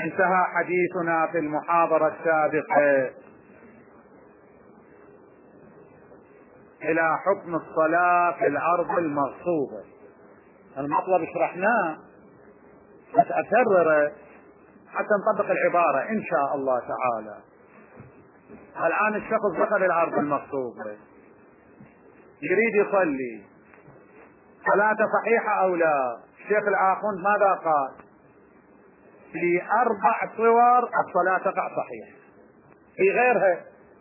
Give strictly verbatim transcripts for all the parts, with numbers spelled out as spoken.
انتهى حديثنا في المحاضرة السابقة إلى حكم الصلاة في الأرض المغصوبة. المطلب شرحناه بس أكرره حتى نطبق العبارة إن شاء الله تعالى. الآن الشخص دخل الأرض المغصوبة يريد يصلي، صلاته صحيحة أو لا؟ الشيخ الآخوند ماذا قال؟ في أربع صور الصلاة تقع صحيح، في غيرها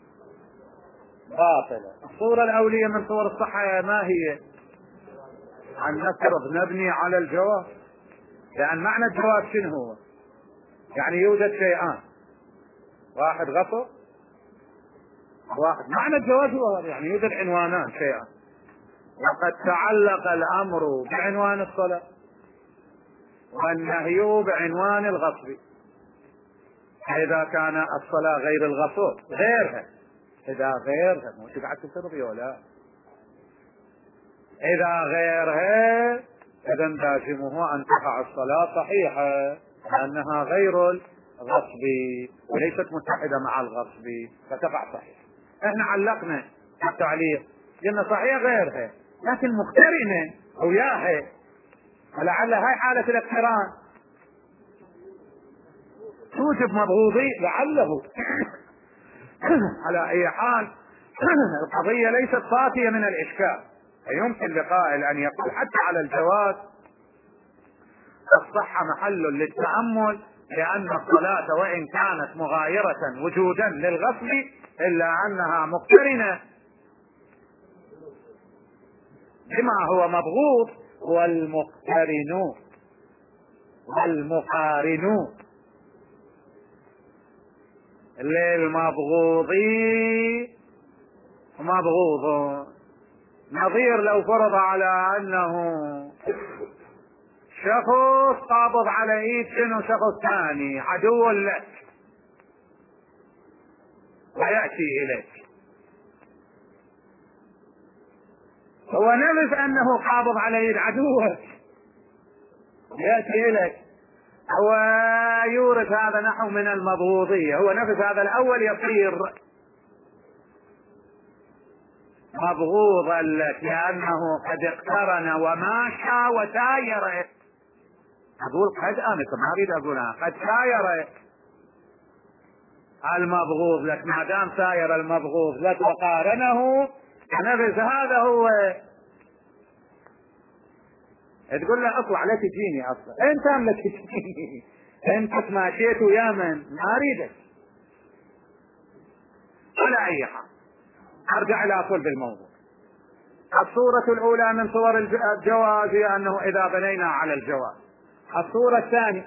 باطلة. الصورة الأولية من صور الصحة ما هي؟ أن نفترض نبني على الجواز، لأن معنى الجواز شنو هو؟ يعني يوجد شيئان، واحد غصب واحد. معنى الجواز هو يعني يوجد عنوانان شيئان، وقد تعلق الأمر بعنوان الصلاة والنهي بعنوان الغصب. إذا كان الصلاة غير الغصب غيرها، إذا غيرها مو تقعد تفرضي ولا إذا غيرها إذا لازمه أن تقع الصلاة صحيحة، لأنها غير الغصب وليست متحدة مع الغصب فتقع صحيحة. احنا علقنا التعليق قلنا صحيح غيرها لكن مقترنة وياها، ولعل هاي حالة الاقتران توجب مبغوضي لعله. على اي حال القضية ليست صافية من الاشكال، فيمكن لقائل ان يقول حتى على الجواز الصحة محل للتأمل، لأن الصلاة وإن كانت مغايرة وجودا للغصب إلا أنها مقترنة بما هو مبغوض، والمقترن والمقارن للمبغوض مبغوض. نظير لو فرض على أنه شخص قابض على ايد شنو شخص ثاني عدو لك ويأتي اليك، هو نفس انه قابض على ايد عدوك يأتي اليك، هو يورث هذا نحو من المبغوضية، هو نفس هذا الاول يصير مبغوضا لك لانه قد اقترن وماشى وساير. أقول قد أنا ما أريد أقولها قد ساير المبغوض لك، ما دام ساير المبغوض لك وقارنه نفس هذا هو. تقول له اطلع لا تجيني اصلا، انت لا تجيني، انت ماشيت ويا من ما اريدك. على اي حال ارجع الى صلب الموضوع. الصورة الاولى من صور الجواز هي انه اذا بنينا على الجواز. الصورة الثانية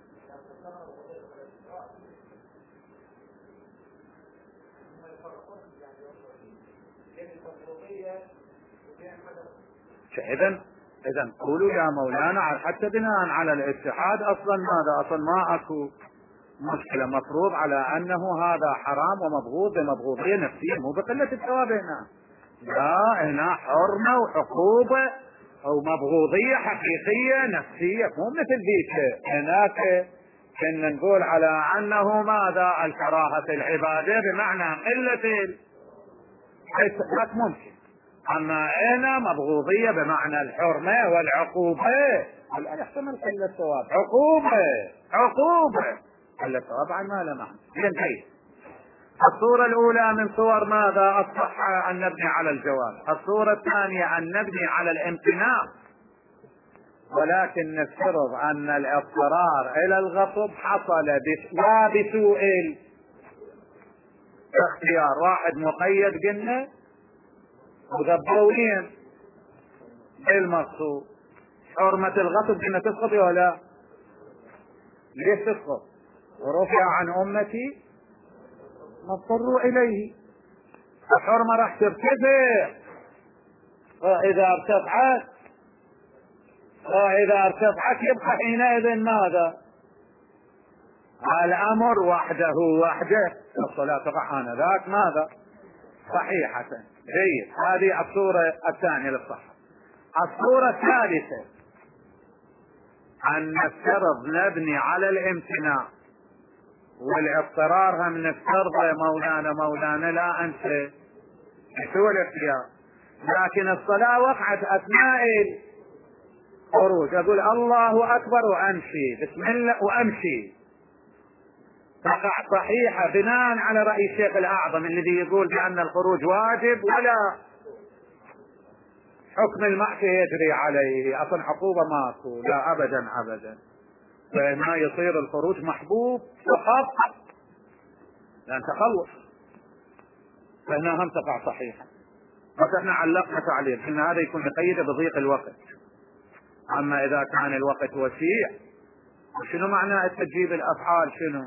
إذن إذن قولوا يا مولانا حتى بناء على الاتحاد أصلا ماذا أصلا ما أكو مشكلة، مفروض على أنه هذا حرام ومبغوض بمبغوضية نفسية مو بقلة الثواب. هنا لا، هنا حرمة وعقوبة أو مبغوضية حقيقية نفسية مو مثل ذيك. هناك كنا نقول على أنه ماذا الكراهة في العبادة بمعنى قلة الحسنات ممكن، أما هنا مبغوضية بمعنى الحرمة والعقوبة. لا يحتمل قلة الثواب، عقوبة عقوبة قلة الثواب عن ما لا معنى. ينتهي. الصورة الأولى من صور ماذا الصحة أن نبني على الجواز. الصورة الثانية أن نبني على الامتناع، ولكن نفترض أن الاضطرار إلى الغصب حصل لا بسوء اختيار. واحد مقيد قلنا وذبولين المقصود، حرمة الغصب قلنا تسقط ولا ليش تسقط؟ ورفع عن أمتي ما اضطروا إليه، الحرمة راح ترتفع، فإذا ارتفعت فإذا ارتفعت يبقى حينئذ ماذا؟ الأمر وحده وحده الصلاة تقع آنذاك ماذا؟ صحيحة. جيد. هذه الصورة الثانية للصحة. الصورة الثالثة أن نفترض نبني على الامتناع، والاضطرار هم نفترضه مولانا مولانا لا انسى سوى الاختيار، لكن الصلاة وقعت اثناء الخروج، اقول الله اكبر وامشي بسم الله وامشي، تقع صحيحة بناء على رأي الشيخ الاعظم الذي يقول بان الخروج واجب ولا حكم المعصية يجري عليه، اصلا عقوبة ماكو، لا ابدا ابدا، فهنا يصير الخروج محبوب فقط لان تخلص، فهنا هم تقع صحيحة. بس احنا علقنا تعليق ان هذا يكون مقيد بضيق الوقت، اما اذا كان الوقت وسيع شنو معنى تجيب الافعال شنو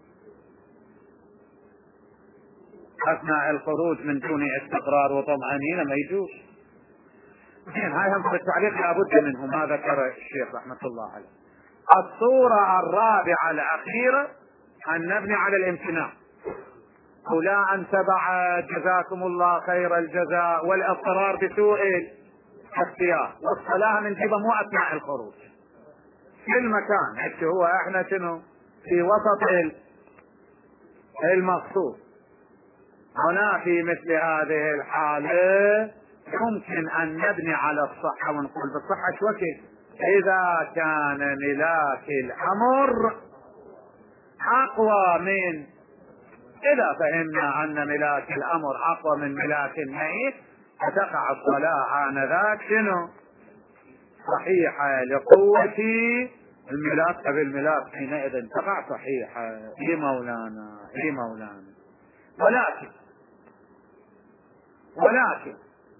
اثناء الخروج من دون استقرار وطمأنينة ما يجوز. هاي هم في التعليق لابد منه ما ذكر الشيخ رحمة الله عليه. الصورة الرابعة الأخيرة أن نبني على الامتناع، ولا أن تبع جزاكم الله خير الجزاء والاضطرار بسوء الاختيار، والصلاة من جبه مو أثناء الخروج في المكان، حتى هو احنا شنو في وسط المقصود. هنا في مثل هذه الحالة ممكن أن نبني على الصحة ونقول بالصحة شو وكيل إذا كان ملاك الأمر أقوى من، إذا فهمنا أن ملاك الأمر أقوى من ملاك الميت فتقع الصلاة آنذاك شنو صحيحة لقوة الملاك بالملاك، حينئذ تقع صحيحة. إي مولانا إي مولانا. ولكن ولكن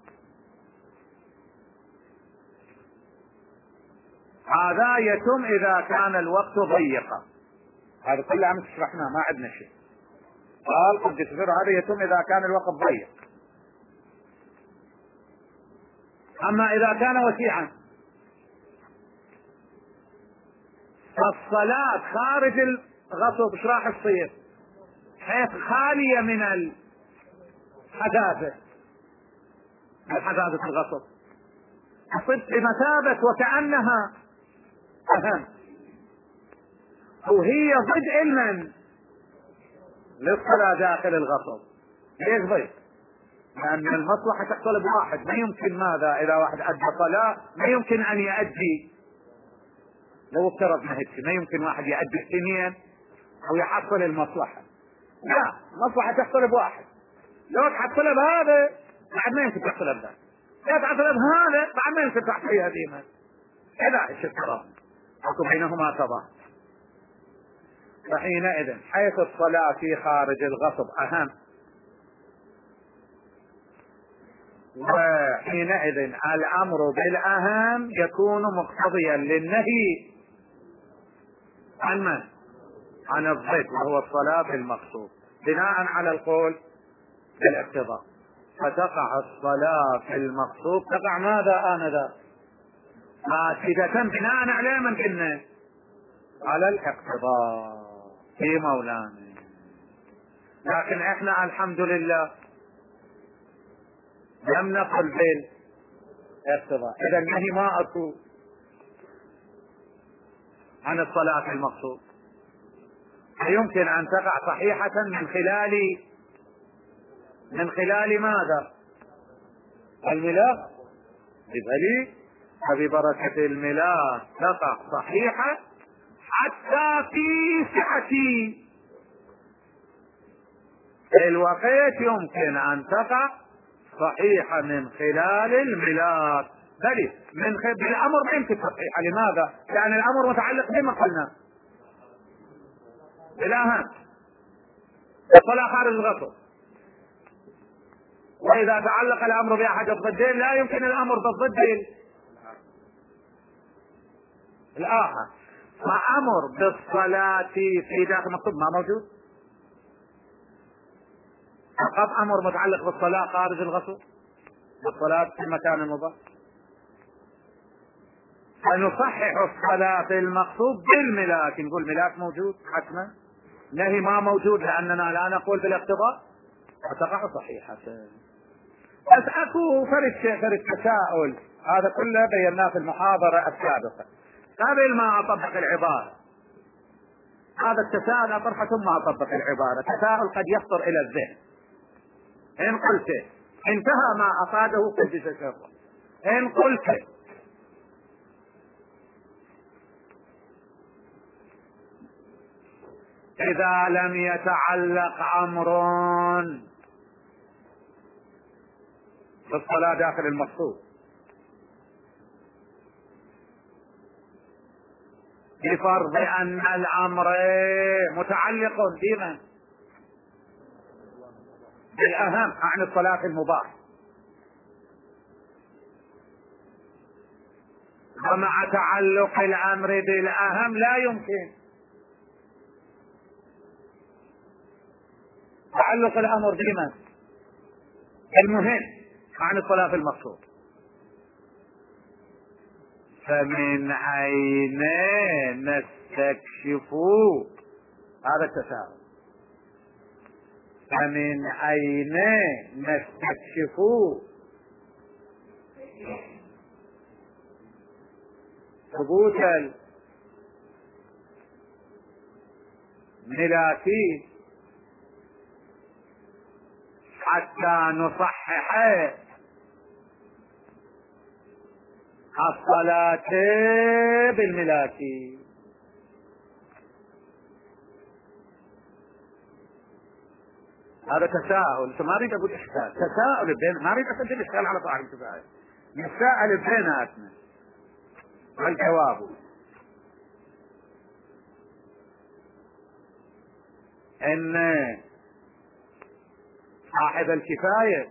هذا يتم إذا كان الوقت ضيقا، هذا كله أمس شرحناه ما عندنا شيء، قال قد يصير هذا يتم إذا كان الوقت ضيق. أما إذا كان وسيعا فالصلاة خارج الغصب ايش راح تصير؟ حيث خالية من الحداثة، الحداثة الغصب تصير بمثابة وكأنها أهم، وهي ضد علما للصلاة داخل الغصب. ليش ضد؟ لأن المصلحة تحصل بواحد، ما يمكن ماذا إذا واحد أدى صلاة ما يمكن أن يؤدي، لو افترضنا هيك ما يمكن واحد يؤدي اثنين أو يحصل المصلحة، لا مصلحة تحصل بواحد، لو تحصل بهذا بعد ما يمكن تحصل بهذا، لا تحصل بهذا بعد ما يمكن تحصل بهذه، إذا ايش افترض أكو بينهما تضاد. فحينئذ حيث الصلاة في خارج الغصب أهم، وحينئذ الأمر بالأهم يكون مقتضيا للنهي عن من؟ عن الضد وهو الصلاة في المقصود، بناء على القول بالاقتضاء، فتقع الصلاة في المقصود تقع ماذا آنذاك؟ فاسدة بناء على من كنا؟ على الاقتضاء في مولانا. لكن احنا الحمد لله لم نقل بالاقتضاء، اذا النهي ما اكو عن الصلاة في المقصود، يمكن ان تقع صحيحة من خلال من خلال ماذا؟ الملاك بذلك، فببركة الملاك تقع صحيحة حتى في سعة الوقت يمكن ان تقع صحيحة من خلال الملاك، بل من خلال الامر ما يمكن صحيحة. لماذا؟ لان الامر متعلق بما قلنا بالاهم، الصلاة خارج الغصب، واذا تعلق الامر باحد الضدين لا يمكن الامر بالضد الاخر، فامر بالصلاة في داخل المقصود ما موجود، فقط امر متعلق بالصلاة خارج الغصب، بالصلاة في المكان المضاف، فنصحح الصلاة في المقصود بالملاك، نقول ملاك موجود حتما، نهي ما موجود لاننا لا نقول بالاقتضاء، فتقع صحيحة. بس اكو فرد فرد تساؤل، هذا كله بيناه في المحاضرة السابقة قبل ما اطبق العبارة. هذا التساؤل أطرحه ثم أطبق العبارة. تساؤل قد يخطر إلى الذهن، إن قلت انتهى ما أفاده قدس سره، إن قلت إذا لم يتعلق أمر في الصلاة داخل المقصود بفرض أن الأمر متعلق بمن؟ بالأهم عن الصلاة المباح، ومع تعلق الأمر بالأهم لا يمكن تعلق الأمر بمن؟ المهم عن الصلاة المقصود. فمن أين نستكشف هذا التساؤل؟ فمن أين نستكشف ثبوت الملاكي حتى نصحح الصلاة بالملاكي؟ هذا تساؤل، ما اريد اقول اشكال، تساؤل بين، ما اريد اسجل اشكال على صاحب الكفايه، نتساءل بيناتنا والجواب ان صاحب الكفايه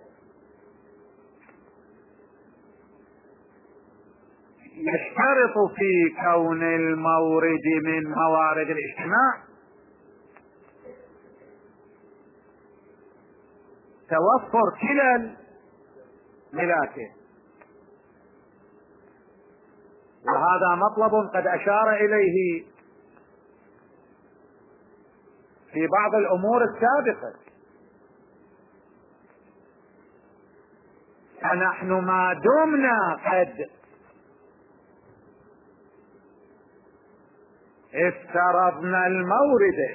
يشترط في كون المورد من موارد الاجتماع توفر كلا الملاكين، وهذا مطلب قد أشار إليه في بعض الأمور السابقة. فنحن ما دمنا قد افترضنا المورد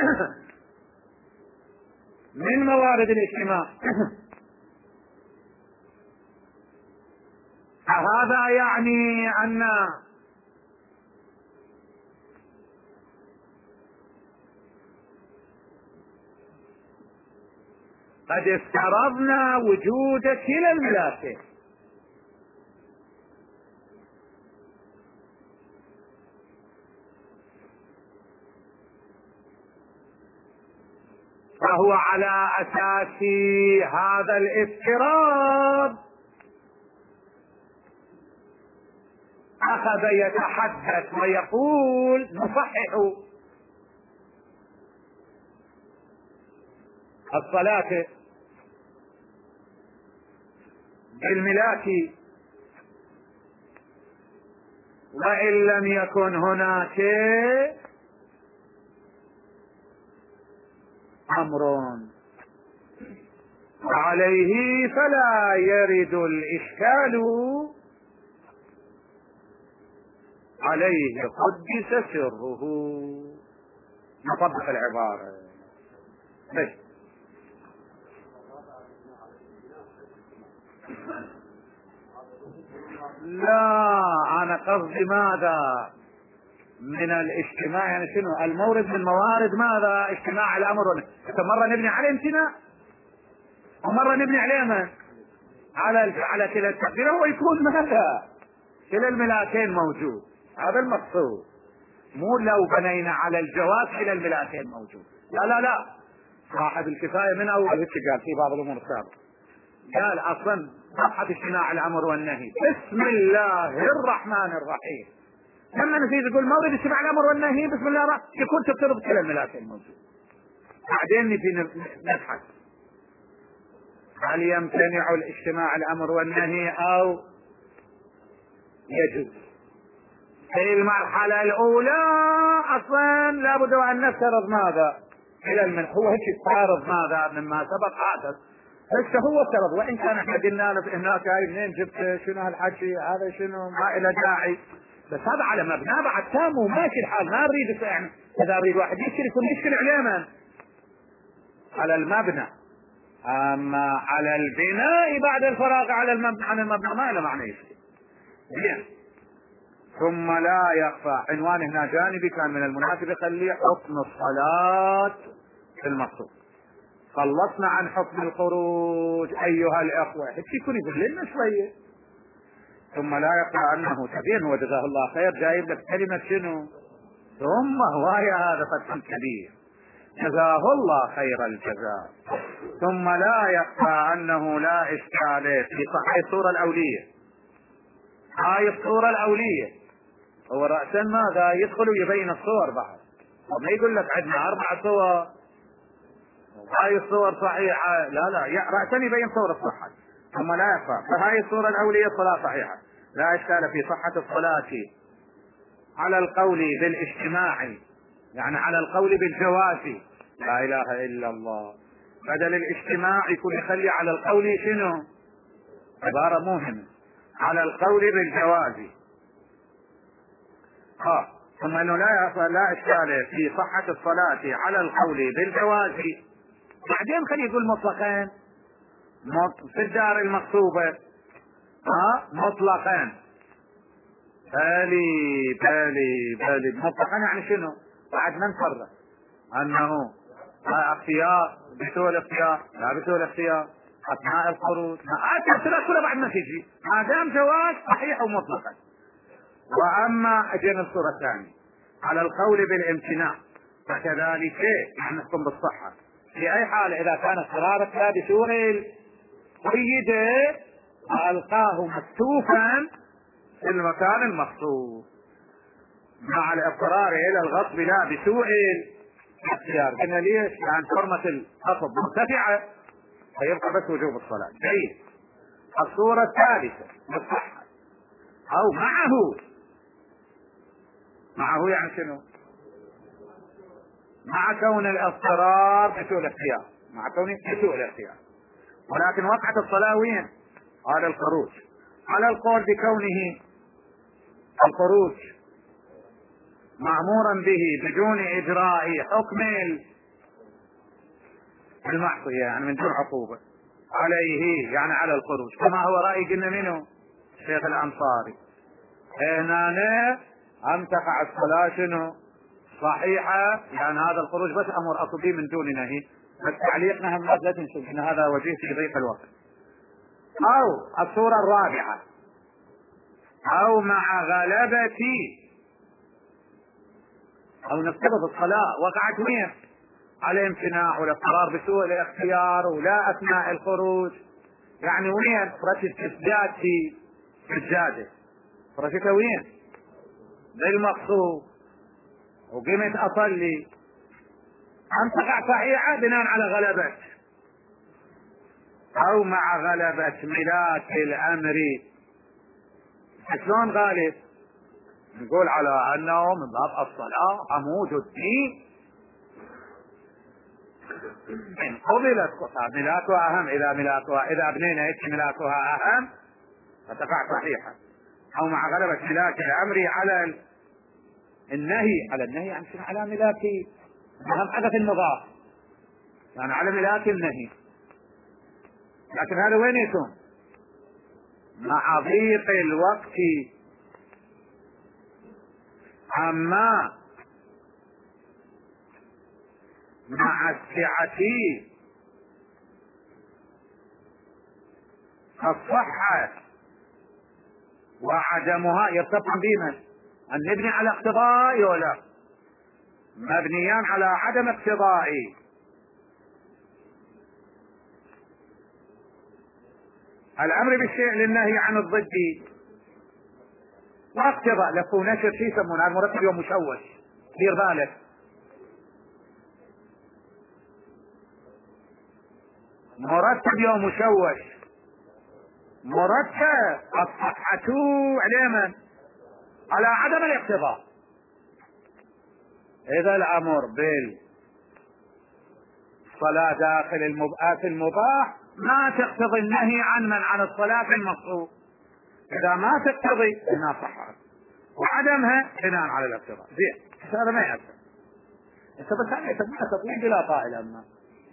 من موارد الاجتماع فهذا يعني أن قد افترضنا وجود كلا الملاكين، فهو على أساس هذا الافتراض أخذ يتحدث ويقول نصحح الصلاة بالملاك وإن لم يكن هناك أمر عليه فلا يرد الإشكال عليه قدس سره. نطبق العبارة بس. لا أنا قصدي ماذا من الاجتماع، يعني شنو المورد من موارد ماذا؟ اجتماع الأمر والنهي. مرة نبني عليه امتناع ومرة نبني عليه من؟ على على كلا التقدير، هو يكون ماذا؟ كلا الملاكين موجود، هذا المقصود. مو لو بنينا على الجواز كلا الملاكين موجود، لا لا لا. صاحب الكفاية من أول هيك قال في بعض الأمور السابقة، قال أصلا صحة اجتماع الأمر والنهي بسم الله الرحمن الرحيم. لما نزيد يقول مورد اجتماع الأمر والنهي بسم الله الرحمن يكون تفترض كلا الملاكين موجود. بعدين نجي نبحث هل يمتنع الاجتماع الأمر والنهي أو يجوز. في المرحلة الأولى أصلا لابد أن نفترض ماذا؟ إلى المن هو هيك يفترض ماذا مما سبق حدث، بس هو افترض. وإن كان احنا قلنا له هناك منين جبت شنو هالحكي هذا شنو ما إلى داعي، بس هذا على مبنى بعد تام وماشي الحال، ما نريد يعني اذا اريد واحد يشتري يكون يشتري عليه على المبنى. اما على البناء بعد الفراغ على المبنى عن المبنى ما له معنى يشتري. زين. ثم لا يخفى، عنوان هنا جانبي كان من المناسب يخليه حكم الصلاة في المقصود. خلصنا عن حكم الخروج ايها الاخوة، هيك يكون يقول لنا شوية. ثم لا يخفى انه تبين، هو جزاه الله خير جايب لك كلمة شنو؟ ثم هواية، هذا فتح كبير جزاه الله خير الجزاء. ثم لا يخفى انه لا اشكال في صحيح الصورة الاولية. هاي الصورة الاولية هو رأسا ماذا يدخل ويبين الصور بعد، وما يقول لك عندنا اربع صور هاي الصور صحيحة، لا لا رأسا يبين صور الصحة. ثم لا يخفى، فهاي الصورة الاولية الصلاة صحيحة، لا اشكال في صحة الصلاة على القول بالاجتماع، يعني على القول بالجواز. لا اله الا الله، بدل الاجتماع يكون يخلي على القول شنو؟ عبارة مهمة، على القول بالجواز. اه ثم انه لا لا اشكال في صحة الصلاة على القول بالجواز. بعدين خلي يقول مطلقين في الدار المقصوبة، ها مطلقين بالي بالي بالي مطلقا يعني شنو؟ بعد ما نفرق انه اختيار بسوء الاختيار لا بسوء الاختيار اثناء الخروج، ما ثلاث كلها بعد ما تجي ما دام جواز صحيح ومطلقا. واما اجينا الصورة الثانية على القول بالامتناع، فكذلك يعني نحكم بالصحة في اي حال اذا كانت قرارة لا بسوء قيده والقاه مكتوفا في المكان المخصوص مع الاضطرار الى الغصب لا بسوء الاختيار. قلنا ليش؟ لان حرمة الغصب مرتفعة فيبقى بس وجوب الصلاة. جيد. الصورة الثالثة بالصحة او معه، معه يعني شنو؟ مع كون الاضطرار بسوء الاختيار، مع كونه بسوء الاختيار، ولكن وقعت الصلاة وين؟ على الخروج، على القول بكونه الخروج مأمورا به بدون إجراء حكم المعصية، يعني من دون عقوبة عليه، يعني على الخروج، كما هو رأي قلنا منه الشيخ الأنصاري. هنا أم تقع الصلاة شنو؟ صحيحة، يعني هذا الخروج بس أمر أصلي من دون نهي، بس تعليقنا هم لا تنسوا إن هذا وجيه في ضيق الوقت. أو الصورة الرابعة او مع غلبة، او نفترض الصلاة وقعت وين؟ على امتناع والاضطرار بسوء الاختيار ولا اثناء الخروج، يعني وين؟ فرشت تسداد في سجادة، فرشتها وين؟ بالمقصود، وقمت اصلي، ام تقع صحيحة بناء على غلبة. او مع غلبة ملاك الامر، شلون غالب؟ نقول على انه من باب الصلاة عمود الدين، ان قبلت ملاكها اهم، اذا ملاكها اذا ابنينا هيك ملاكها اهم فتقع صحيحة. او مع غلبة ملاك الامر على النهي، على النهي يعني شنو؟ على ملاك اهم حدث المضاف، يعني على ملاك النهي، لكن هذا وين يكون؟ مع ضيق الوقت. اما مع السعة الصحة وعدمها يرتفع بما ان نبني على اقتضاء ولا مبنيان على عدم اقتضاء. الامر بالشيء للنهي عن الضد واقتضاء لفو نشر شيء يسمونه المرتب يوم مشوش، دير بالك مرتب يوم مشوش، مرتب الصحة على من؟ على عدم الاقتضاء. اذا الامر بالصلاة داخل المباح المباح ما تقتضي النهي عن من عن الصلاة المقصود، اذا ما تقتضي انها صحت، عدمها بناء على الاقتضاء. زين هذا ما يأثر. انت بس هذا يسمونه تطويل بلا طائل. اما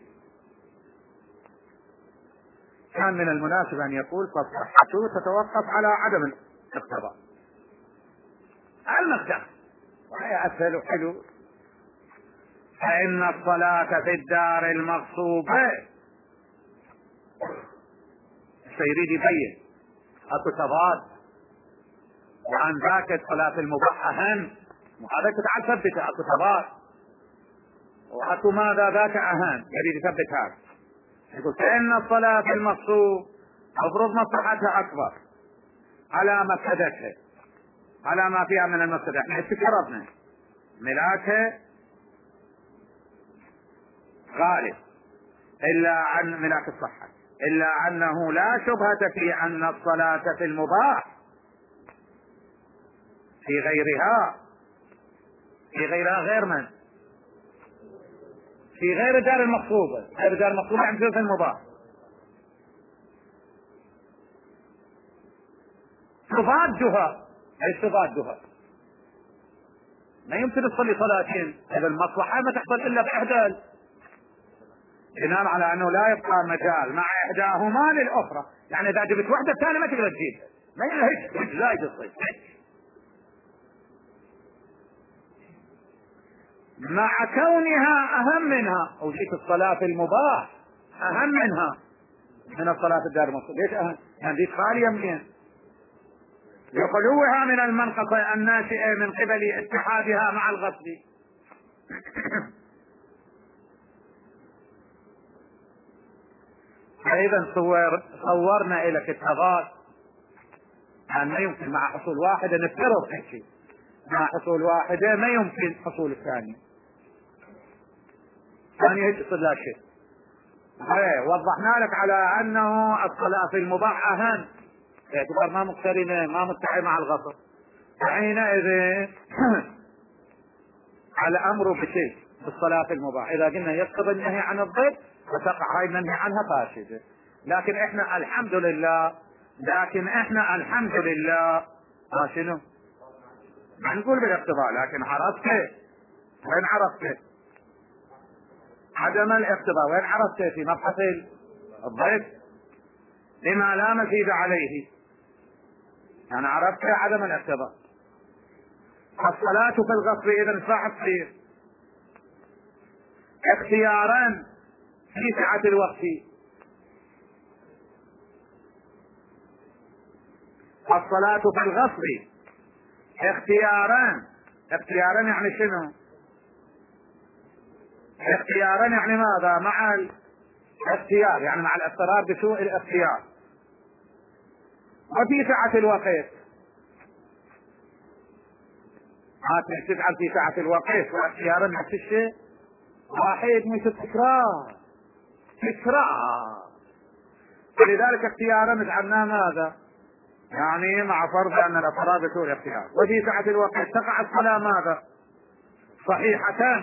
كان من المناسب ان يقول فالصحة تتوقف على عدم الاقتضاء. المقدار وهي اسهل وحلو. فإن الصلاة في الدار المغصوبة سيريد يبين اكو تضاد، وعن ذاك الصلاة المباحة أهم، وهذا تعال ثبت اكو تضاد، واكو ماذا ذاك أهم يريد يثبت هذا. يقول فإن الصلاة في المغصوب افرض مصلحتها أكبر على مفسدتها، على ما فيها من المفسدة. احنا استكررنا ملاكها غالب إلا عن ملاك الصحة، إلا أنه لا شبهة في أن الصلاة في المباح في غيرها، في غيرها غير من؟ في غير الدار المقصوبة. غير الدار المقصوبة يعني في المباح تضادها. ايش تضادها؟ ما يمكن تصلي صلاتين، هذا المصلحة ما تحصل إلا بإحدى، بناء على أنه لا يبقى مجال مع إحداهما للأخرى. يعني إذا جبت واحدة الثانية ما تقدر تجيبها، ما يلهج لا يصير مع كونها أهم منها. وجيت الصلاة في المباح أهم منها من الصلاة في الدار المقصود. ليش أهم؟ يعني دي خالية منين؟ لخلوها من المنقصة الناشئة من قبل اتحادها مع الغصب. فإذا صور صورنا إليك التضاد أن ما يمكن مع حصول واحدة نفترض هيك، مع حصول واحدة ما يمكن حصول الثانية. ثانية هيك يصير لا شيء. ايه وضحنا لك على أنه الصلاة في المباح أهم باعتبار ما مقترنة ما متحدة مع الغصب. فحينئذ على أمره بشيء بالصلاة في المباح. إذا قلنا يقتضي النهي عن الضد فتقع هاي المنهي عنها فاسدة. لكن احنا الحمد لله لكن احنا الحمد لله ها شنو؟ ما نقول بالاقتضاء، لكن عرفت وين عرفت؟ عدم الاقتضاء وين عرفت؟ في مبحث الضد لما لا مزيد عليه. يعني عرفت عدم الاقتضاء. الصلاة في الغصب اذا صاحت تصير اختيارا في سعة الوقت. الصلاة في الغصب اختيارا. اختيارا يعني شنو؟ اختيارا يعني ماذا؟ مع الاختيار يعني مع الاضطرار بسوء الاختيار. وفي سعة الوقت ما تفعل في سعة الوقت واختيارا نفس الشيء واحد مثل تكرار تكرار. ولذلك اختيارا نجعلنا ماذا؟ يعني مع فرض ان الاضطرار بسوء الاختيار. وفي سعة الوقت تقع الصلاة ماذا؟ صحيحتان.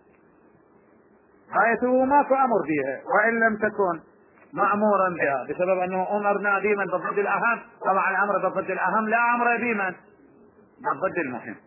آيته ماكو امر بها وان لم تكن مأمورا بها بسبب انه امرنا ديما بالضد الاهم. طبعا الامر بالضد الاهم لا امر ديما بالضد المهم.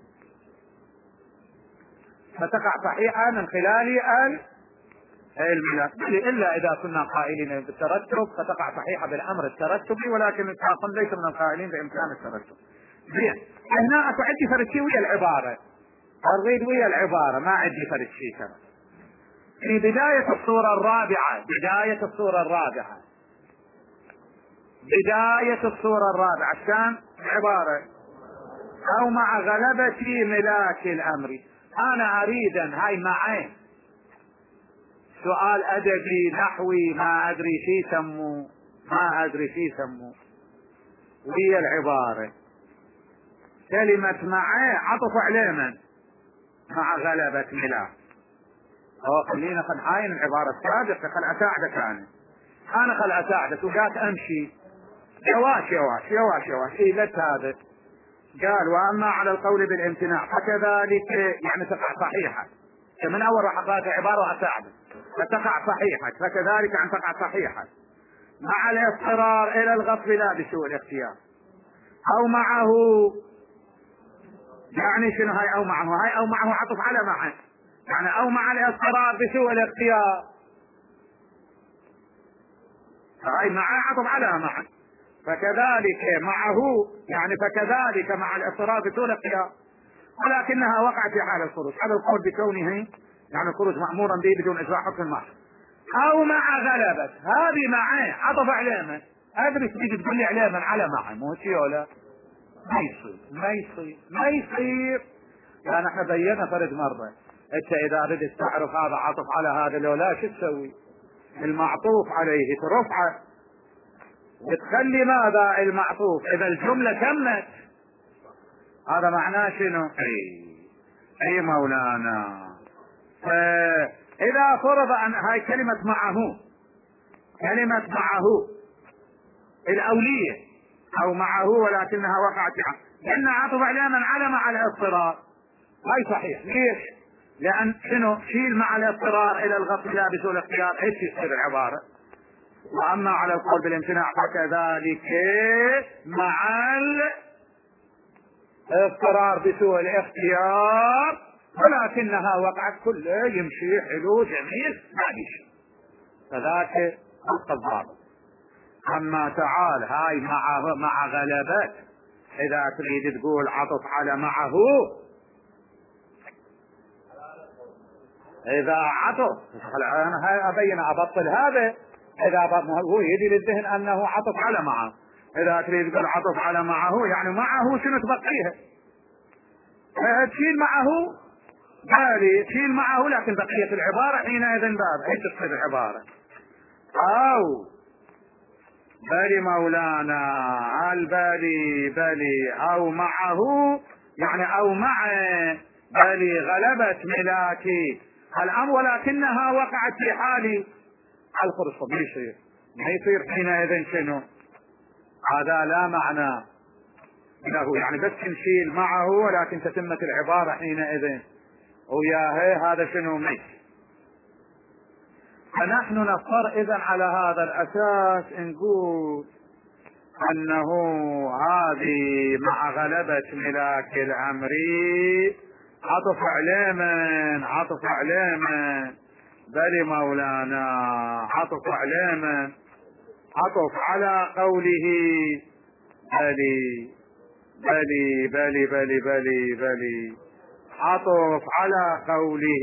فتقع صحيحة من خلال الملاك الا اذا كنا قائلين بالترتب فتقع صحيحة بالامر الترتبي، ولكن اطلاقا ليس من القائلين بامكان الترتب. زين هنا اكو عندي فرق شيء ويا العبارة، اريد ويا العبارة ما عندي فرق شيء كمان. في بداية الصورة الرابعة بداية الصورة الرابعة بداية الصورة الرابعة كان عبارة او مع غلبة ملاك الامر. انا اريدا هاي معين سؤال ادبي نحوي ما ادري شي سموه ما ادري شي سموه وهي العبارة كلمة معي عطف عليه من؟ مع غلبة ملاك. او خلينا خل عاين العبارة السابقة خل اساعدك انا انا خل اساعدك وقاعد امشي يواش يواش يواش يواش ايه لك هذا قال واما على القول بالامتناع فكذلك يعني تقع صحيحة. من اول راح اقرأ عبارة واساعدك فتقع صحيحة فكذلك ان تقع صحيحة مع الاضطرار الى الغصب لا بسوء الاختيار او معه يعني شنو هاي او معه؟ هاي او معه عطف على معه، يعني او مع الاضطرار بسوء الاختيار، هاي معه عطف على معه. فكذلك معه يعني فكذلك مع الاضطرار بسوء الاختيار، ولكنها وقعت في حال الخروج على القول بكونه يعني الخروج مأمورا به بدون اجراء حكم المحكمة. او مع غلبة، هذه معه عطف علامة، ادري تيجي تقول لي علامة على معه، مو شيء ولا ما يصير ما يصير ما يصير. لان احنا بينا فرد مرة، انت اذا ردت تعرف هذا عطف على هذا لو لا شو تسوي؟ المعطوف عليه ترفعه بتخلي ماذا المعطوف اذا الجملة تمت، هذا معناه شنو؟ اي اي مولانا. فاذا فرض ان هاي كلمة معه، كلمة معه الاولية او معه ولكنها وقعت لان عطف علامة على مع الاضطرار، هاي صحيح. ليش؟ لان شنو؟ شيل مع الاضطرار الى الغصب لا بسوء الاختيار، ايش يصير العبارة؟ واما على القول بالامتناع فكذلك مع الاضطرار بسوء الاختيار، ولكنها وقعت كله يمشي حلو جميل ما يمشي، فذاك الضابط. اما تعال هاي مع مع غلبة، اذا تريد تقول عطف على معه، اذا عطف انا هاي ابين ابطل هذا، اذا هو يجي للذهن انه عطف على معه، اذا تريد تقول عطف على معه يعني معه شنو تبقيها؟ تشيل معه بالي تشيل معه، لكن بقية العبارة حينئذ باب ايش تصير العبارة؟ او بلي مولانا البلي بلي او معه يعني او مع بلي غلبة ملاكي الامر، ولكنها وقعت في حال الخروج. ما يصير ما يصير حينئذ شنو؟ هذا لا معنى له، يعني بس نشيل معه ولكن تتمة العبارة حينئذ وياها، هذا شنو؟ ميت. فنحن نضطر اذا على هذا الاساس نقول انه هذه مع غلبة ملاك الامر عطف عليما عطف عليما بل مولانا عطف عليما عطف على قوله بلي بلي بلي بلي بلي بلي عطف على قوله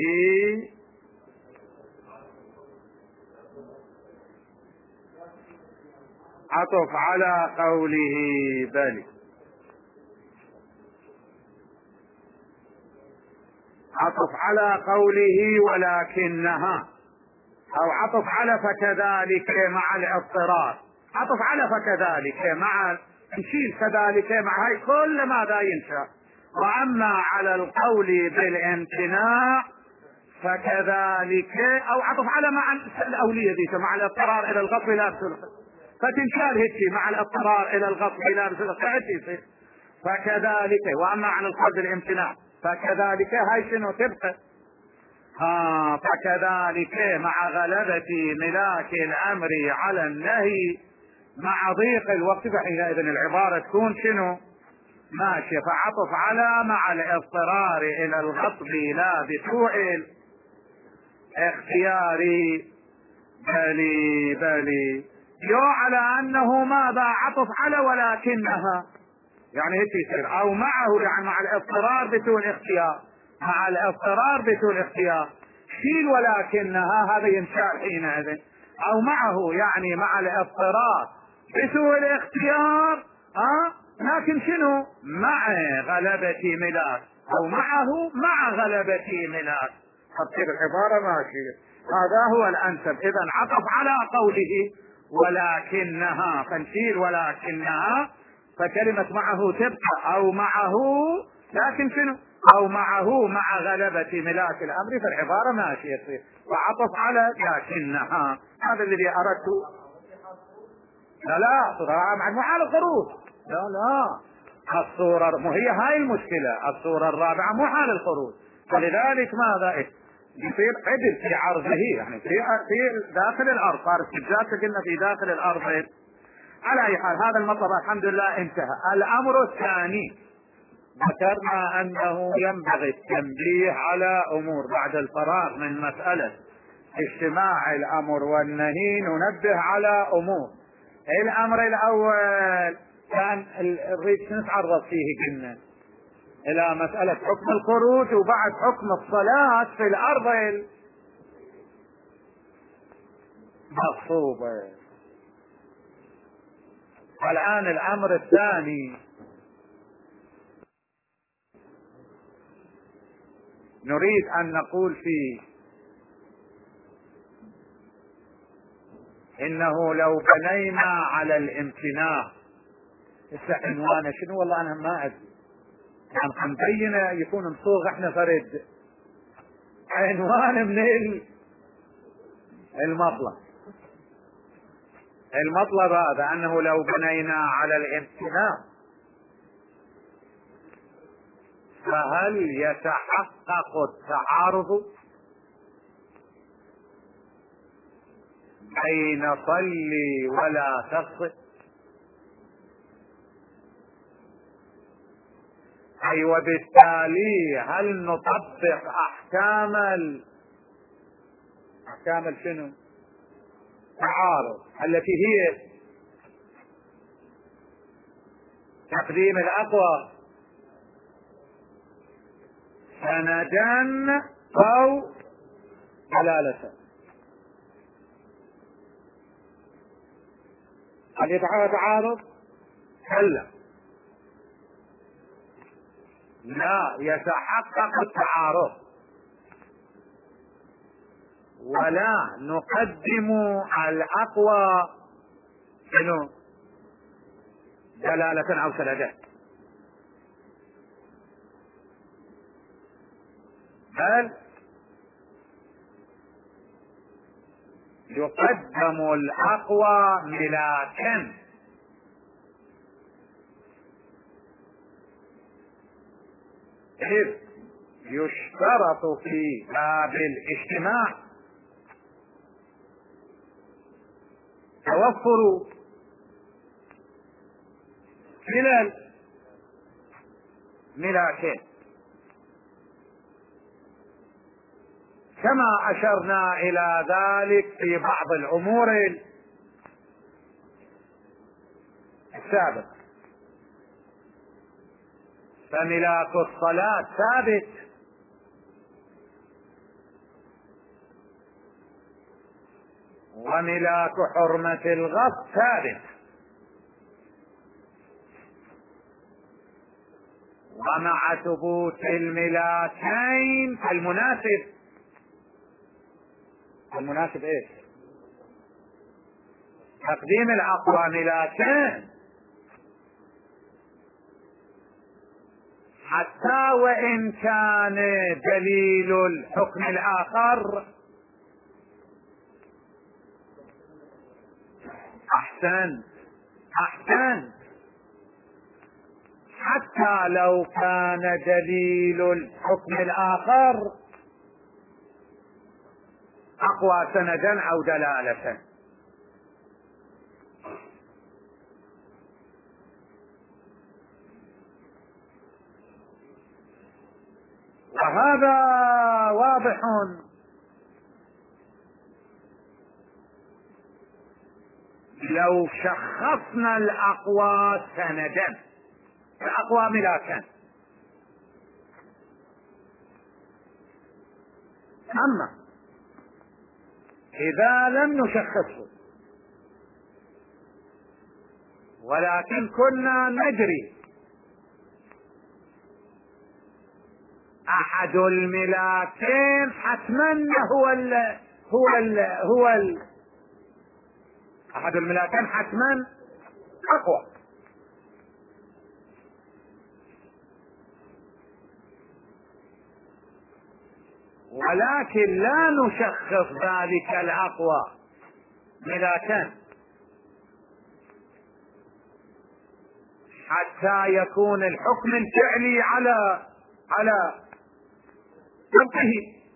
عطف على قوله بلي عطف على قوله ولكنها، او عطف على فكذلك مع الاضطرار، عطف على فكذلك مع نشيل كذلك مع هاي كل ماذا ينشأ. واما على القول بالامتناع فكذلك او عطف على مع الاولية ذيك مع الاضطرار الى الغصب لا بسلطة، فتنشال هيك مع الاضطرار الى الغصب لا بسلطة فكذلك. واما على القول بالامتناع فكذلك هاي شنو تبقى؟ ها فكذلك مع غلبة ملاك الامر على النهي مع ضيق الوقت، فحينئذ العبارة تكون شنو؟ ماشية. فعطف على مع الاضطرار الى الغصب لا بسوء الاختيار بلي بلي يو على انه ماذا عطف على ولكنها، يعني هيك يصير او معه يعني مع الاضطرار بسوء الاختيار، مع الاضطرار بسوء الاختيار شيل ولكنها، هذا ينشأ حينئذ. او معه يعني مع الاضطرار بسوء الاختيار ها، لكن شنو؟ مع غلبة ملاك، او معه مع غلبة ملاك، تصير العبارة ماشية. هذا هو الانسب. اذا عطف على قوله ولكنها فنشيل ولكنها، فكلمة معه تبقى او معه لكن شنو؟ او معه مع غلبة ملاك الامر، فالعبارة ماشية تصير. وعطف على لكنها، هذا الذي اردت. لا لا صورة مع محال الخروج، لا لا الصورة مو هي هاي المشكلة، الصورة الرابعة مو حال الخروج. فلذلك ماذا إيه؟ يصير عدل في عرضه، يعني في في داخل الارض، صار استجابة قلنا في داخل الارض. على اي حال هذا المطلب الحمد لله انتهى. الامر الثاني ذكرنا أنه ينبغي التنبيه على أمور بعد الفراغ من مسألة اجتماع الأمر والنهي. ننبه على أمور. الأمر الأول كان الريد نتعرض فيه قلنا إلى مسألة حكم الخروج وبعد حكم الصلاة في الأرض المغصوبة. الآن الأمر الثاني نريد أن نقول فيه إنه لو بنينا على الامتناع. عنوانه شنو؟ والله أنا ما أدري، يعني مبينه يكون مصوغ احنا فرد عنوان من المطلب. المطلب هذا أنه لو بنينا على الامتناع فهل يتحقق التعارض بين صلي ولا تقصد؟ أي وبالتالي هل نطبق أحكام ال... أحكام شنو؟ تعارض التي هي تقديم الأقوى سندا أو دلالة. هل يتحقق تعارض؟ كلا، لا يتحقق التعارض، ولا نقدم الأقوى شنو؟ دلالة أو سندا، بل يقدم الأقوى ملاكا. إذ يشترط في باب الاجتماع توفر كلا الملاكين، كما أشرنا إلى ذلك في بعض الأمور السابقة. فملاك الصلاة ثابت، وملاك حرمة الغصب ثابت، ومع ثبوت الملاكين المناسب المناسب ايش؟ تقديم الأقوى ملاكين، حتى وإن كان دليل الحكم الآخر أحسن أحسن حتى لو كان دليل الحكم الآخر أقوى سندا أو دلالة. وهذا واضح لو شخصنا الأقوى سندا، الأقوى ملاكا. أما إذا لم نشخصه ولكن كنا ندري أحد الملاكين حتما هو ال هو ال هو ال أحد الملاكين حتما أقوى، ولكن لا نشخص ذلك الأقوى ملاكا حتى يكون الحكم الفعلي على على طبقه.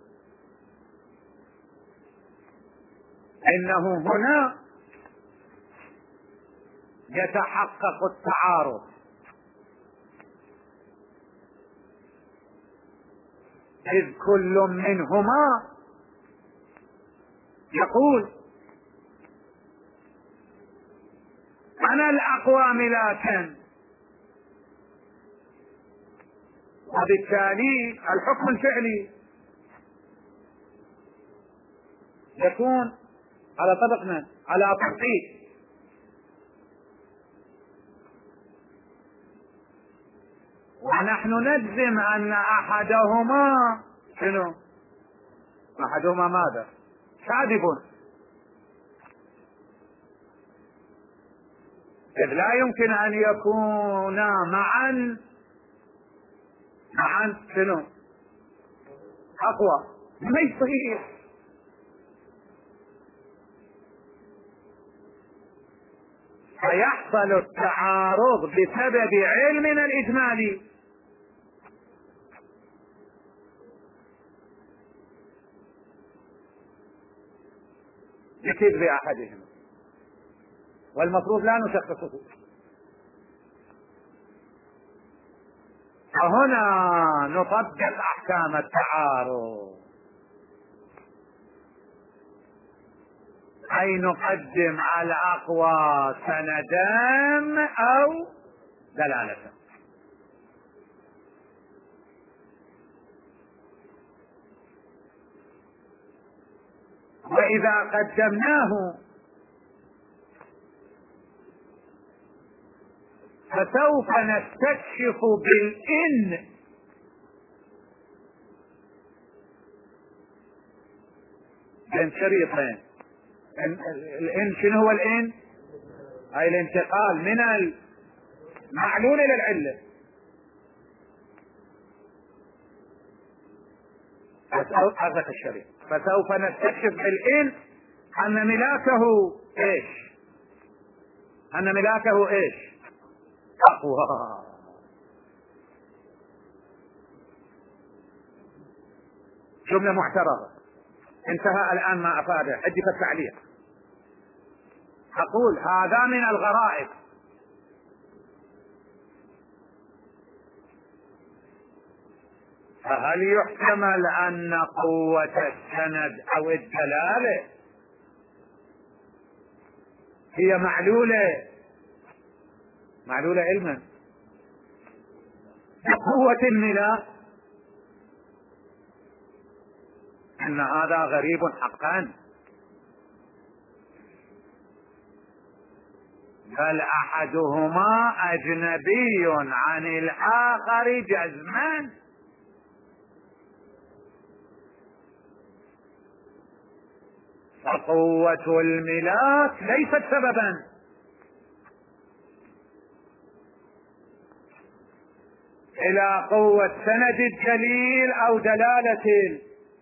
إنه هنا يتحقق التعارض إذ كل منهما يقول أنا الأقوى ملاكا، وبالتالي الحكم الفعلي يكون على طبقنا على تحقيق. ونحن نجزم أن أحدهما شنو؟ أحدهما ماذا؟ كاذب، إذ لا يمكن أن يكونا معا معا شنو؟ أقوى، ما يصير. فيحصل التعارض بسبب علمنا الإجمالي. بكذب أحدهم، والمفروض لا نشخصه. فهنا نطبق أحكام التعارض، أي نقدم على الأقوى سندا أو دلالة. وإذا قدمناه فسوف نستكشف بالإن بين شريطين. الإن شنو هو الإن؟ أي الانتقال من المعلول إلى العلة. حرك الشريط. فسوف نستكشف بالإن أن ملاكه إيش؟ أن ملاكه إيش؟ أقوى. جملة معترضة، انتهى الآن ما أفاده. أجي في التعليق أقول هذا من الغرائب. فهل يحتمل أن قوة السند أو الدلالة هي معلولة معلولة علما بقوة الملاك؟ أن هذا غريب حقا، بل أحدهما أجنبي عن الآخر جزما. فقوة الملاك ليست سببا إلى قوة سند الدليل أو دلالة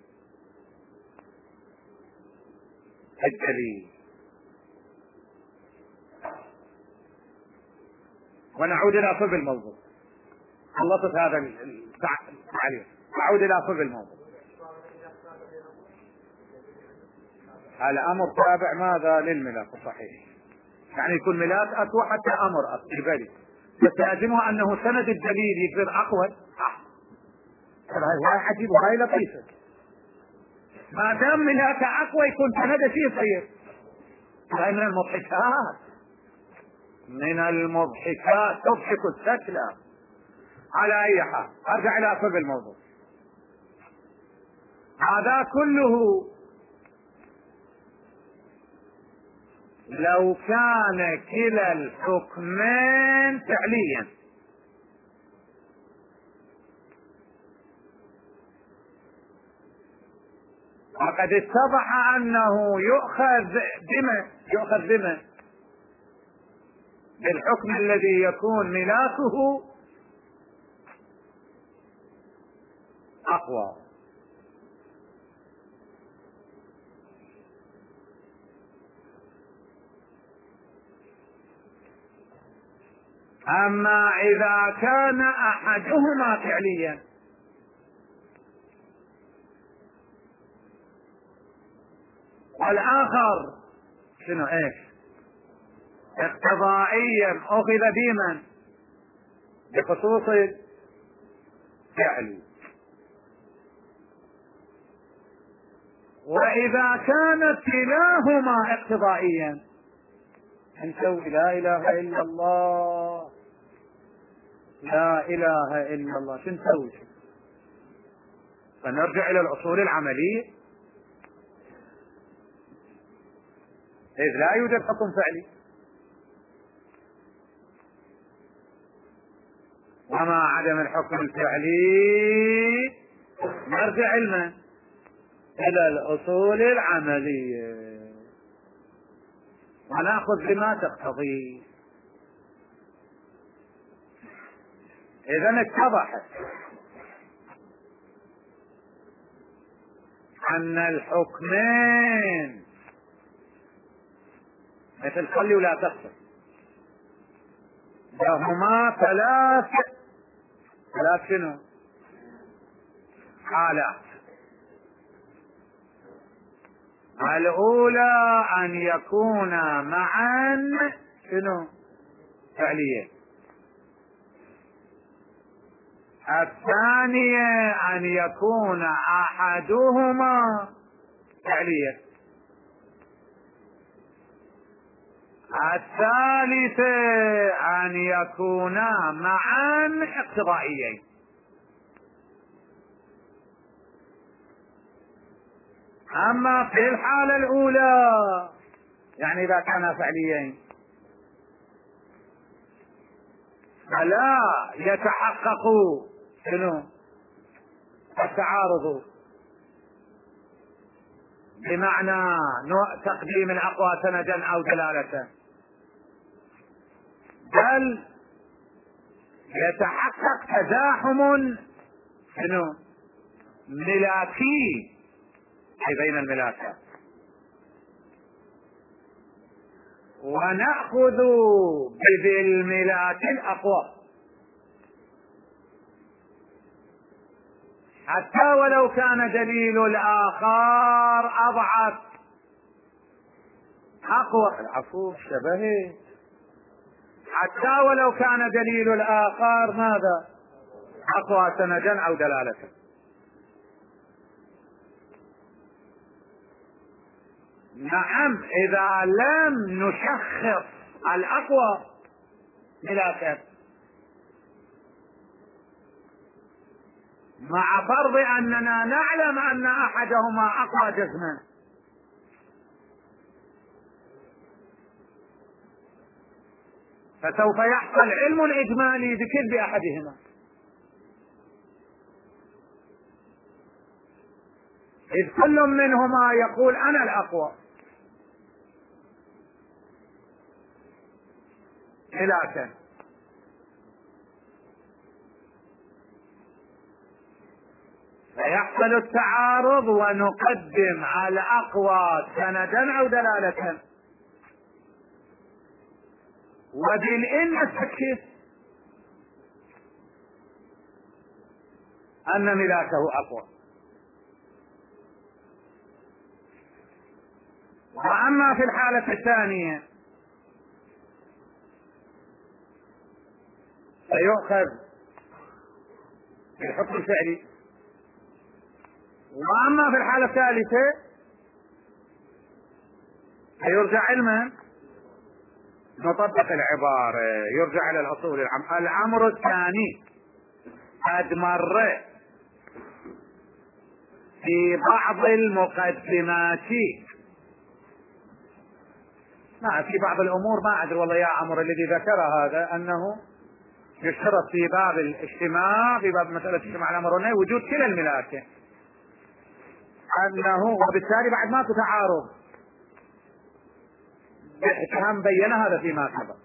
الدليل. ونعود إلى صلب الموضوع. خلصت هذا التعليق، نعود إلى صلب الموضوع. الأمر تابع ماذا؟ للملاك الصحيح، يعني يكون ملاك أقوى حتى أمر أقبلي، بس لازمه أنه سند الدليل يقدر أقوى. هاي عجيب وهاي لطيفة. ما دام ملاك أقوى يكون سند شيء يصير. هاي من المضحكات، من المضحكات تضحك السكلة. على أي حال أرجع إلى صلب الموضوع. هذا كله لو كان كلا الحكمين فعليا، وقد اتضح أنه يؤخذ بما يؤخذ بما بالحكم الذي يكون ملاكه أقوى. أما إذا كان أحدهما فعليا والآخر شنو إيش؟ اقتضائيا أخذ بمن؟ بخصوص الفعل. وإذا كانت كلاهما اقتضائيا نسوي لا إله إلا الله لا إله إلا الله، شو نسوي؟ فنرجع إلى الأصول العملية، إذ لا يوجد حكم فعلي. وما عدم الحكم الفعلي نرجع علما إلى الأصول العملية ونأخذ بما تقتضي. إذن اتضحت أن الحكمين مثل صلي ولا تقصر لهما ثلاث ثلاث شنو حالات. الأولى أن يكون معا شنو فعليا، الثانية أن يكون أحدهما فعليا، الثالثة أن يكونا معا اقتضائيين. أما في الحالة الأولى يعني إذا كانا فعليين فلا يتحقق شنو التعارض بمعنى تقديم الأقوى سندا أو دلالة، بل يتحقق تزاحم شنو ملاكي بين الملاكات. ونأخذ بذي الملاك الأقوى حتى ولو كان دليل الآخر أضعف أقوى، العفو شبهه، حتى ولو كان دليل الآخر ماذا أقوى سندا أو دلالة. نعم إذا لم نشخص الأقوى ملاكا، مع فرض أننا نعلم أن أحدهما أقوى جزما، فسوف يحصل علم إجمالي بكذب أحدهما، إذ كل منهما يقول أنا الأقوى ملاكا. فيحصل التعارض ونقدم على الأقوى سندا أو دلالة، وبالإن نستكشف أن ملاكه أقوى. وأما في الحالة الثانية فيؤخذ بالحكم الفعلي، وأما في الحالة الثالثة فيرجع علما نطبق العبارة، يرجع إلى الأصول العام. الأمر الثاني قد مر في بعض المقدمات، ما في بعض الأمور ما أدري والله يا عمر الذي ذكر هذا أنه يشترط في باب الاجتماع، في باب مسألة اجتماع الأمر والنهي وجود كلا الملاكة، أنه وبالتالي بعد ماكو تعارض، هم بين هذا فيما سبق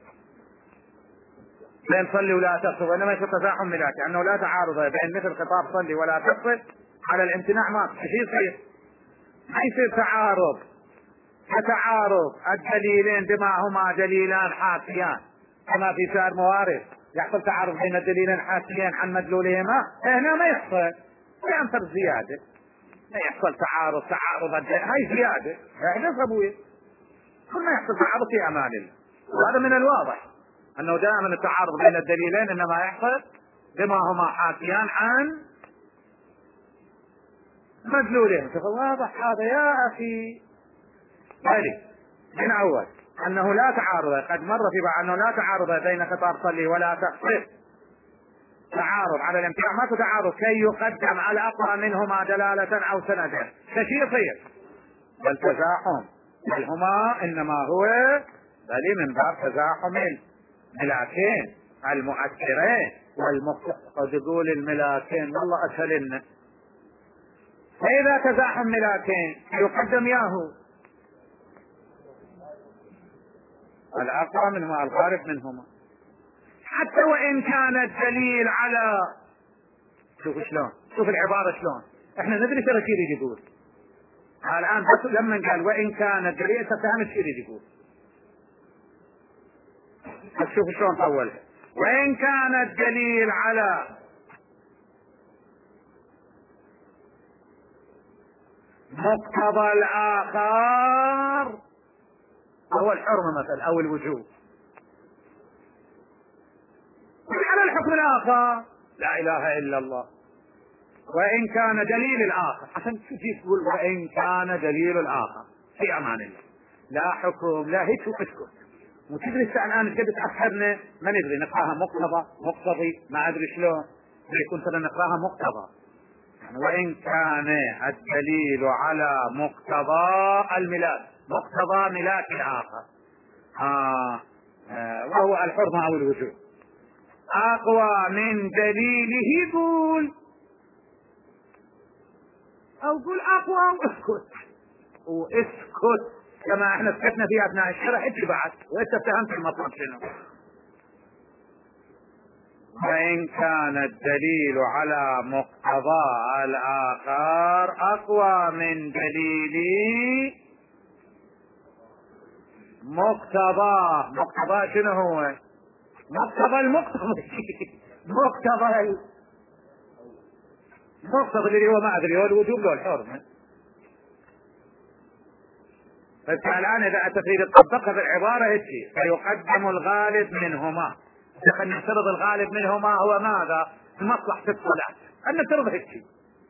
بين صلي ولا تقصر، وإنما يصير تزاحم ملاكي، أنه لا تعارض بين مثل خطاب صلي ولا تقصر على الامتناع، ما ايش يصير؟ ما يصير تعارض، فتعارض الدليلين بما هما دليلان حاكيان كما في سائر موارد، يحصل تعارض بين الدليلين حاكيان عن مدلولهما، هنا ما يحصل، ينصر زيادة، ما يحصل تعارض تعارض هاي زيادة يحدث أبوي، كل ما يحصل تعارض في أمان الله. وهذا من الواضح أنه دائما التعارض بين الدليلين إنما يحصل بما هما حاكيان عن مدلوله. واضح هذا يا أخي. بلي بنعود أنه لا تعارض، قد مر في بعض أنه لا تعارض بين خطاب صلي ولا تخفف، تعارض على الامتناع، ما تعارض كي يقدم على أقوى منهما دلالة أو سندا فشي يصير، بل تزاحم، بل هما إنما هو بل من باب تزاحم الملاكين المؤثرين والمختص. قد يقول الملاكين والله أسهل لنا، فإذا تزاحم ملاكين يقدم ياهو الأقوى منهما الغالب منهما، حتى وإن كان الدليل على، شوف شلون، شوف العبارة شلون، احنا ندري ترى شو يريد يقول الآن، بس لما قال وإن كان الدليل تفهم شو يريد يقول، بس شوف شلون طولها. وإن كان الدليل على مقتضى الآخر هو الحرمة مثلا أو الوجوب، على الحكم الآخر لا إله إلا الله. وإن كان دليل الآخر، عشان تجي تقول وإن كان دليل الآخر في أمان الله، لا حكم لا هيك واسكت، وتدري الآن قد تأخرنا ما ندري نقراها مقتضى مقتضي ما أدري شلون، يكون ترى نقراها مقتضى. يعني وإن كان الدليل على مقتضى الملاك، مقتضى ملاك الآخر آه آه وهو الحرمة أو الوجوب أقوى من دليله، قول أو قول أقوى واسكت واسكت كما احنا سكتنا في أثناء الشرح. انت بعد وانت فهمت المطلب شنو. فإن كان الدليل على مقتضى الآخر أقوى من دليل مقتضى، مقتضى شنو هو؟ مقتضى المقتضى مقتضى المقتضى اللي هو ما أدري هو الوجوب له الحرمة. بس الآن إذا تريد تطبقها في العبارة هيك فيقدم الغالب منهما، خلينا نفترض الغالب منهما هو ماذا؟ مصلحة الصلاة، خلينا نفترض هيك.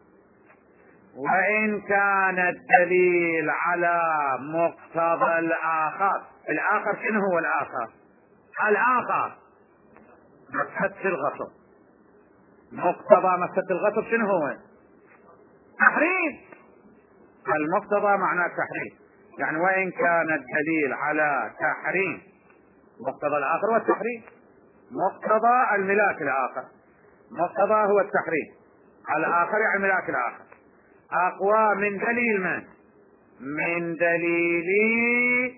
وإن كان الدليل على مقتضى الآخر، الآخر شنو هو الآخر؟ الآخر مسة الغصب، مقتضى مسة الغصب شنو هو؟ تحريم. المقتضى معناه تحريم، يعني وإن كان الدليل على تحريم مقتضى الآخر والتحريم، مقتضى الملاك الآخر، مقتضى هو التحريم، الآخر يعني ملاك الآخر أقوى من دليل من؟ من دليل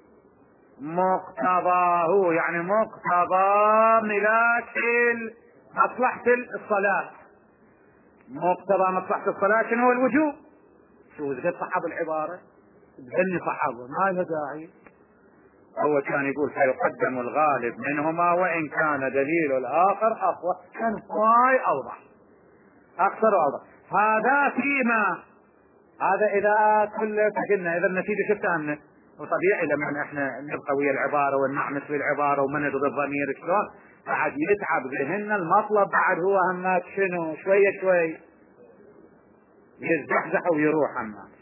مقتضاه، يعني مقتضى ملاك مصلحة الصلاة. مقتضى مصلحة الصلاة شنو هو؟ الوجوب. شو إذا صحب العبارة بهني صحابه ما له داعي. هو كان يقول فيقدم الغالب منهما وإن كان دليل الآخر أقوى، كان واي أوضح أكثر وأوضح. هذا فيما هذا إذا كل قلنا إذا النتيجة شفتها، وطبيعي لما احنا نبقى ويا العبارة ونعمس في العبارة ومن نضرب الضمير شلون بعد يتعب ذهن المطلب، بعد هو همات شنو شوية شوي يزحزح ويروح همات.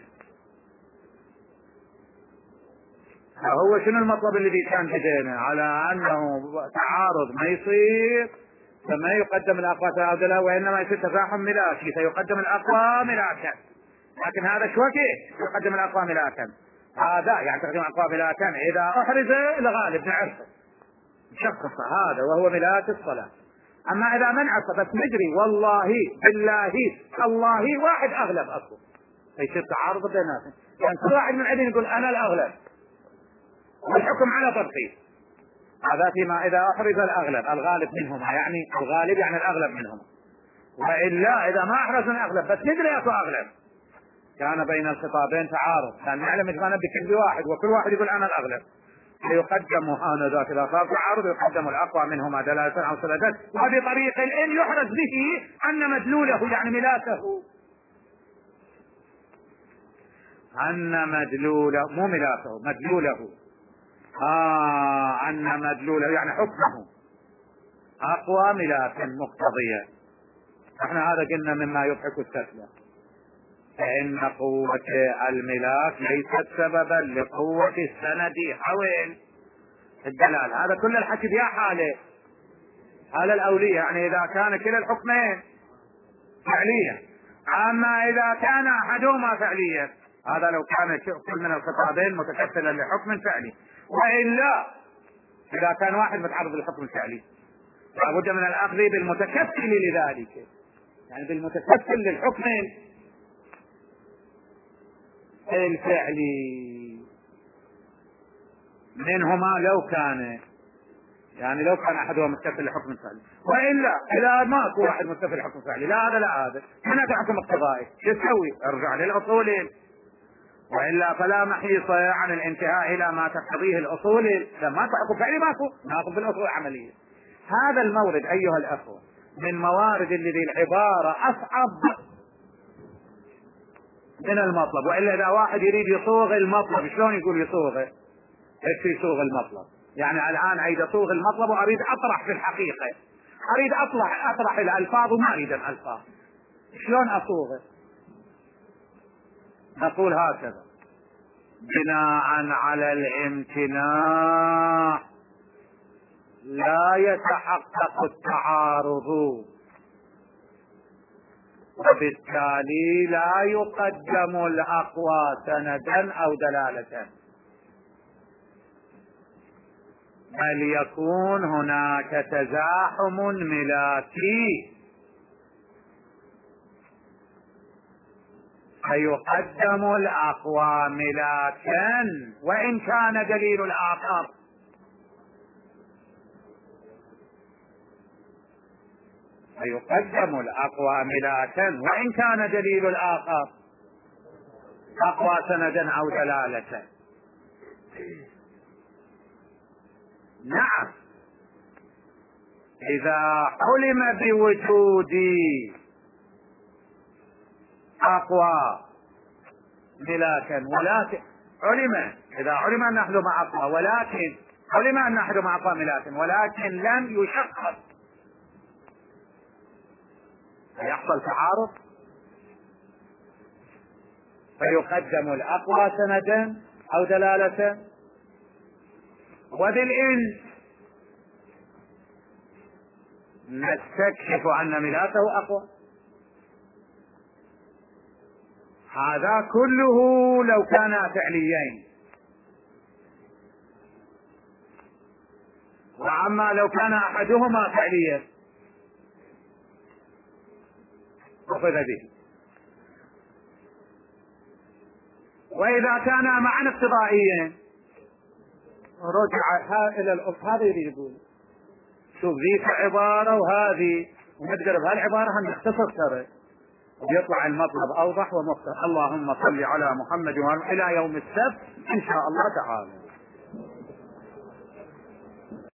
هو شنو المطلب الذي كان بدينا على أنه تعارض ما يصير فما يقدم الأقوى تعادلا، وإنما يصير تزاحم ملاكي فيقدم الأقوى ملاكا. لكن هذا شو كيف يقدم الأقوى ملاكا؟ هذا يعني تقديم الأقوى ملاكا إذا أحرز الغالب نعرفه شخص هذا وهو ملاك الصلاة. أما إذا منعص بس ندري والله بالله الله واحد أغلب أصلا فيصير تعارض بيناتهم، يعني كل واحد من عندنا يقول أنا الأغلب والحكم على ضبطي. هذا فيما إذا أحرز الأغلب الغالب منهما، يعني الغالب يعني الأغلب منهما. وإلا إذا ما أحرز الأغلب بس ندري أكو أغلب كان بين الخطابين تعارض، كان نعلم إذا بكل واحد وكل واحد يقول أنا الأغلب فيقدم آنذاك إذا صار تعارض يقدم الأقوى منهما دلالة أو سلالة، وبطريق إن يحرز به أن مدلوله يعني ملاكه، أن مدلوله مو ملاكه مدلوله آه أن مدلوله يعني حكمه أقوى ملاك مقتضية. احنا هذا قلنا مما يضحك السفلة. فإن قوة الملاك ليست سببا لقوة السند حول الدلال. هذا كل الحكي بها حالة حالة الأولية، يعني إذا كان كلا الحكمين فعليا. أما إذا كان أحدهما فعليا، هذا لو كان كل من الخطابين متكفلا لحكم فعلي. وإلا إذا كان واحد متعرض للحكم الفعلي لابد من الأخذ بالمتكفل لذلك، يعني بالمتكفل للحكم الفعلي منهما لو كان، يعني لو كان أحدهما متكفل لحكم الفعلي. وإلا إذا ما أكو واحد متكفل لحكم فعلي، لا هذا لا هذا، من حكم اقتضائي يسوي ارجع للأصول، وإلا فلا محيص عن الانتهاء إلى ما تقتضيه الأصول. لما تحكم فعلي ماكو، ناخذ بالأصول عملية. هذا المورد أيها الأخوة من موارد الذي العبارة أصعب من المطلب. وإلا إذا واحد يريد يصوغ المطلب شلون يقول يصوغه؟ ايش يصوغ المطلب؟ يعني الآن أريد أصوغ المطلب وأريد أطرح في الحقيقة، أريد أطرح أطرح الألفاظ وما أريد الألفاظ، شلون أصوغه؟ نقول هكذا: بناء على الامتناع لا يتحقق التعارض، وبالتالي لا يقدم الأقوى سندا أو دلالة، بل يكون هناك تزاحم ملاكي فيقدم الأقوى ملاكا وإن كان دليل الآخر. فيقدم الأقوى ملاكا وإن كان دليل الآخر أقوى سندا أو دلالة. نعم، إذا علم بوجود أقوى ملاكا، ولكن علم إذا علم أن أحدهما أقوى، ولكن علم أن أحدهما أقوى ملاكا ولكن لم يشخص، فيحصل تعارض، فيقدم الأقوى سندا أو دلالة. وبالإن نستكشف أن ملاكه أقوى. هذا كله لو كانا فعليين. وأما لو كان أحدهما فعليا أخذ به. وإذا كانا معا اقتضائيين رجع إلى الأصل. هذا يريد يقول شوف ذيك عبارة وهذه ونقدر بهالعبارة هنختصر ترى ويطلع المطلب أوضح ومختصر. اللهم صل على محمد وعلى إلى يوم السبت إن شاء الله تعالى.